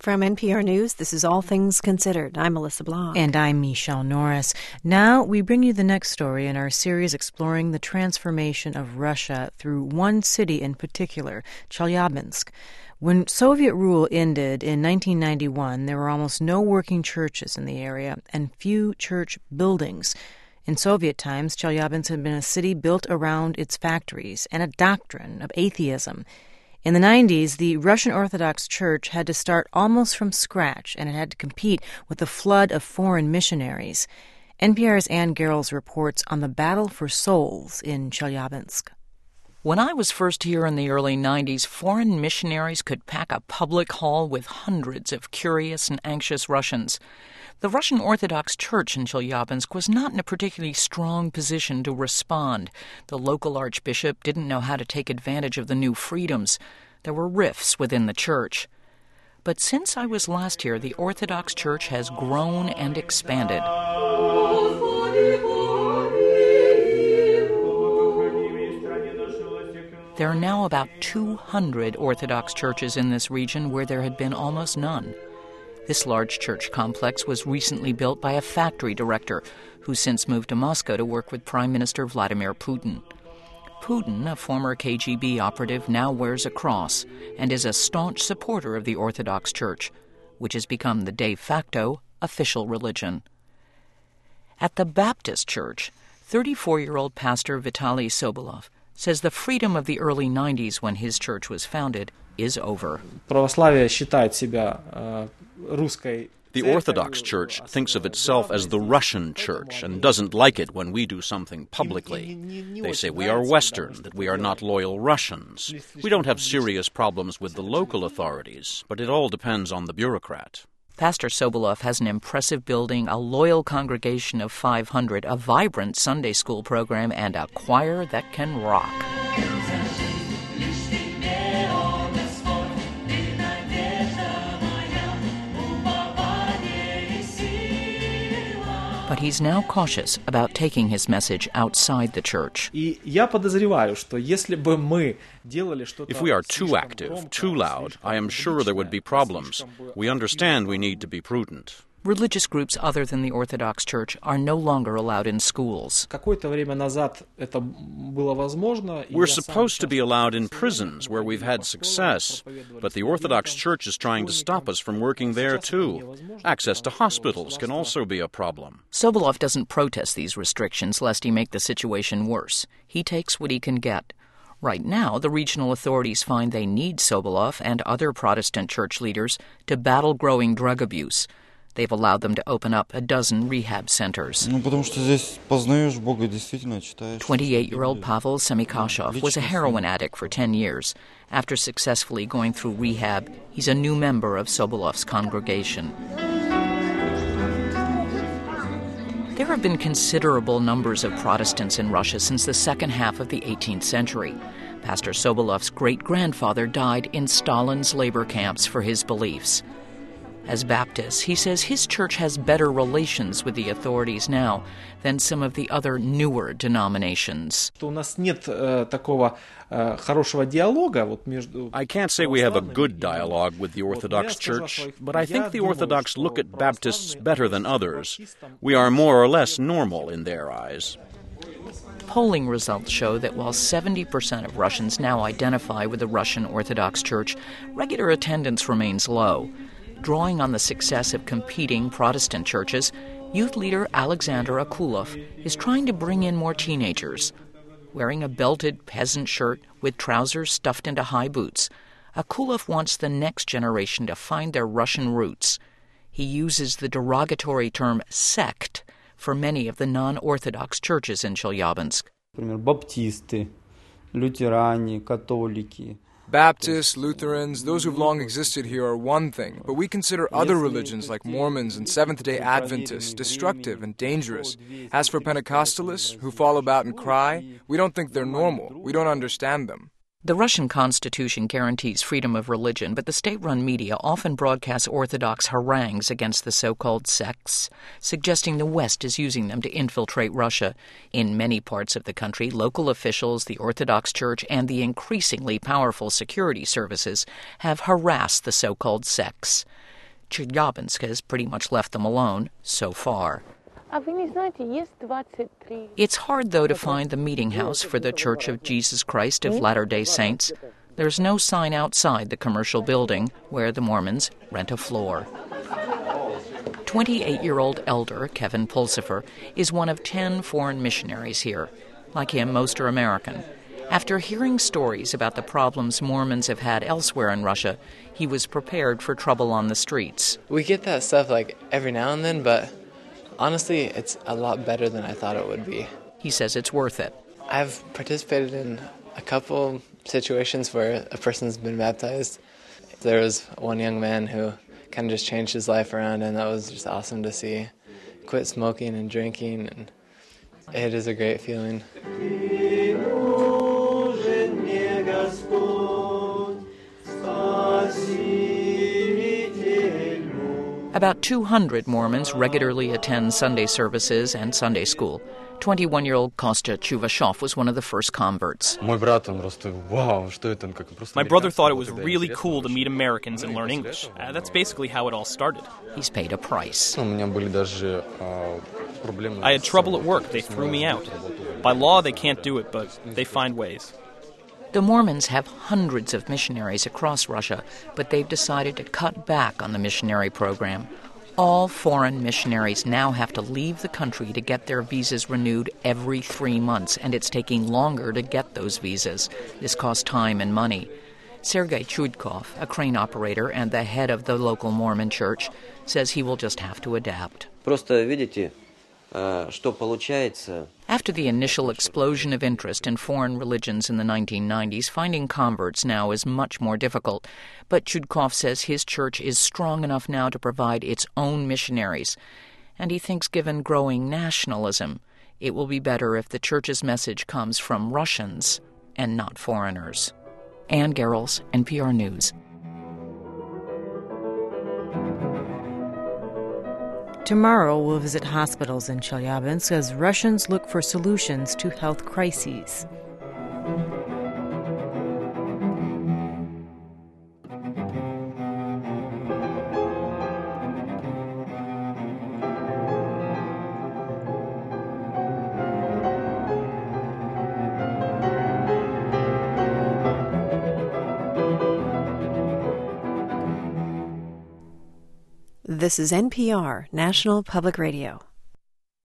From NPR News, this is All Things Considered. I'm Melissa Blanc. And I'm Michelle Norris. Now we bring you the next story in our series exploring the transformation of Russia through one city in particular, Chelyabinsk. When Soviet rule ended in 1991, there were almost no working churches in the area and few church buildings. In Soviet times, Chelyabinsk had been a city built around its factories and a doctrine of atheism. In the 90s, the Russian Orthodox Church had to start almost from scratch, and it had to compete with the flood of foreign missionaries. NPR's Ann Garrels reports on the battle for souls in Chelyabinsk. When I was first here in the early 90s, foreign missionaries could pack a public hall with hundreds of curious and anxious Russians. The Russian Orthodox Church in Chelyabinsk was not in a particularly strong position to respond. The local archbishop didn't know how to take advantage of the new freedoms. There were rifts within the church. But since I was last here, the Orthodox Church has grown and expanded. There are now about 200 Orthodox churches in this region where there had been almost none. This large church complex was recently built by a factory director who since moved to Moscow to work with Prime Minister Vladimir Putin. Putin, a former KGB operative, now wears a cross and is a staunch supporter of the Orthodox Church, which has become the de facto official religion. At the Baptist Church, 34-year-old pastor Vitaly Sobolov says the freedom of the early 90s when his church was founded is over. The Orthodox Church thinks of itself as the Russian Church and doesn't like it when we do something publicly. They say we are Western, that we are not loyal Russians. We don't have serious problems with the local authorities, but it all depends on the bureaucrat. Pastor Sobolov has an impressive building, a loyal congregation of 500, a vibrant Sunday school program, and a choir that can rock. But he's now cautious about taking his message outside the church. If we are too active, too loud, I am sure there would be problems. We understand we need to be prudent. Religious groups other than the Orthodox Church are no longer allowed in schools. We're supposed to be allowed in prisons where we've had success, but the Orthodox Church is trying to stop us from working there too. Access to hospitals can also be a problem. Sobolov doesn't protest these restrictions lest he make the situation worse. He takes what he can get. Right now, the regional authorities find they need Sobolov and other Protestant church leaders to battle growing drug abuse. They've allowed them to open up a dozen rehab centers. 28-year-old Pavel Semikashov was a heroin addict for 10 years. After successfully going through rehab, he's a new member of Sobolov's congregation. There have been considerable numbers of Protestants in Russia since the second half of the 18th century. Pastor Sobolov's great-grandfather died in Stalin's labor camps for his beliefs. As Baptist, he says his church has better relations with the authorities now than some of the other newer denominations. I can't say we have a good dialogue with the Orthodox Church, but I think the Orthodox look at Baptists better than others. We are more or less normal in their eyes. Polling results show that while 70% of Russians now identify with the Russian Orthodox Church, regular attendance remains low. Drawing on the success of competing Protestant churches, youth leader Alexander Akulov is trying to bring in more teenagers. Wearing a belted peasant shirt with trousers stuffed into high boots, Akulov wants the next generation to find their Russian roots. He uses the derogatory term sect for many of the non-Orthodox churches in Chelyabinsk. Baptists, Lutherans, those who've long existed here are one thing, but we consider other religions like Mormons and Seventh-day Adventists destructive and dangerous. As for Pentecostalists, who fall about and cry, we don't think they're normal. We don't understand them. The Russian Constitution guarantees freedom of religion, but the state-run media often broadcasts Orthodox harangues against the so-called sects, suggesting the West is using them to infiltrate Russia. In many parts of the country, local officials, the Orthodox Church, and the increasingly powerful security services have harassed the so-called sects. Chelyabinsk has pretty much left them alone so far. It's hard, though, to find the meeting house for the Church of Jesus Christ of Latter-day Saints. There's no sign outside the commercial building where the Mormons rent a floor. 28-year-old elder Kevin Pulsifer is one of 10 foreign missionaries here. Like him, most are American. After hearing stories about the problems Mormons have had elsewhere in Russia, he was prepared for trouble on the streets. We get that stuff every now and then, but honestly, it's a lot better than I thought it would be. He says it's worth it. I've participated in a couple situations where a person's been baptized. There was one young man who kind of just changed his life around, and that was just awesome to see. Quit smoking and drinking, and it is a great feeling. About 200 Mormons regularly attend Sunday services and Sunday school. 21-year-old Kostya Chuvashov was one of the first converts. My brother thought it was really cool to meet Americans and learn English. That's basically how it all started. He's paid a price. I had trouble at work. They threw me out. By law, they can't do it, but they find ways. The Mormons have hundreds of missionaries across Russia, but they've decided to cut back on the missionary program. All foreign missionaries now have to leave the country to get their visas renewed every 3 months, and it's taking longer to get those visas. This costs time and money. Sergei Chudkov, a crane operator and the head of the local Mormon church, says he will just have to adapt. After the initial explosion of interest in foreign religions in the 1990s, finding converts now is much more difficult. But Chudkov says his church is strong enough now to provide its own missionaries. And he thinks given growing nationalism, it will be better if the church's message comes from Russians and not foreigners. Ann Garrels, NPR News. Tomorrow we'll visit hospitals in Chelyabinsk as Russians look for solutions to health crises. This is NPR, National Public Radio.